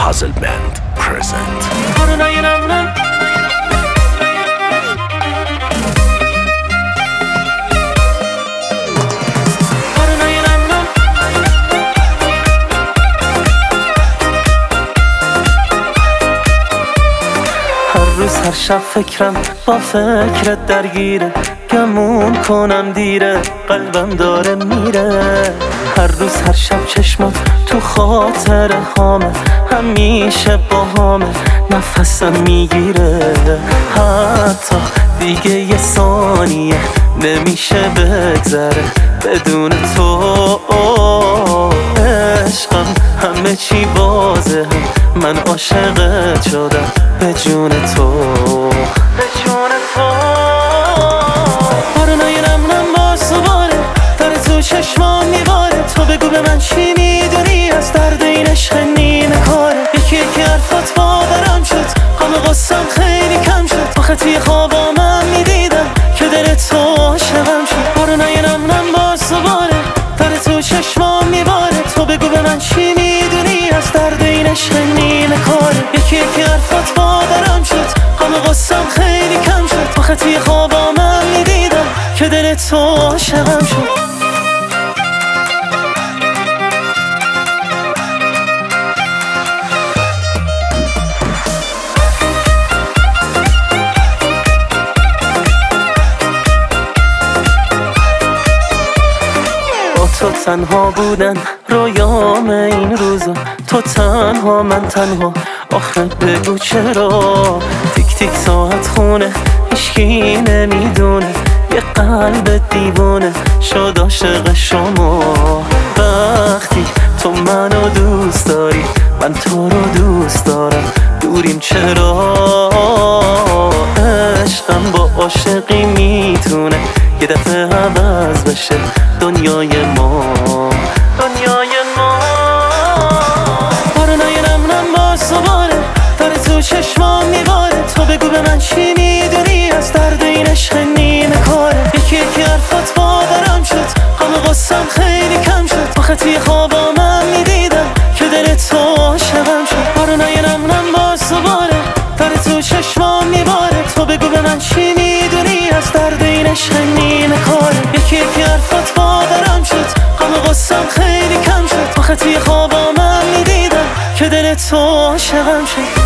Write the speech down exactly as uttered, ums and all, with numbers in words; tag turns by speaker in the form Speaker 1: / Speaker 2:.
Speaker 1: Puzzle Band present.
Speaker 2: هر روز هر شب فکرم با فکرت درگیره، گمون کنم دیره، قلبم داره میره. هر روز هر شب چشمات تو خاطر هامه، همیشه با هامه، نفسم میگیره. حتی دیگه یه ثانیه نمیشه بگذره بدون تو. عشقم همه چی واضحه، من عاشقت شدم به جون تو، به جون تو. بارونای نم نم باز دوباره داره تو چشمام میباره. تو بگو به من چی میدونی از درد این عشق نیمه کاره. یکی یکی حرفات باورم شد، غم غصم خیلی کم شد. تو خطی خوابامم میدیدم که دل تو عاشقم شد. بارونای نم نم باز دوباره داره تو چشمام میباره. تو بگو به من چی میدونی از درد این عشق نیمه کاره. یکی یکی حرفات باورم شد، غم غصم خیلی کم شد. تو خطی خوابامم میدیدم که دل تو عاشقم شد. تو تنها بودن رویام این روزا، تو تنها من تنها. آخه بگو چرا تیک تیک ساعت خونه، هیچکی نمیدونه یه قلب دیوونه شد عاشق شما. وقتی تو منو دوست داری من تو رو دوست دارم، دوریم چرا؟ عشقم با عاشقی میتونه یه دفعه عوض بشه دنیای ما، دنیای ما. بارونای نم نم باز دوباره داره تو چشمام میباره. تو بگو به من چی میدونی از درد این عشق نیمه کاره. یکی یکی حرفات باورم شد، غم غصم خیلی کم شد. تو خطی خوابامم میدیدم که دل تو عاشقم شد. بارونای نم نم باز دوباره داره تو چشمام میباره. تو بگو به من چی میدونی از درد این عشق نیمه کاره. یکی یکی حرفات باورم شد، غم غصم خیلی کم شد. تو خطی خوابامم میدیدم که دل تو عاشقم شد.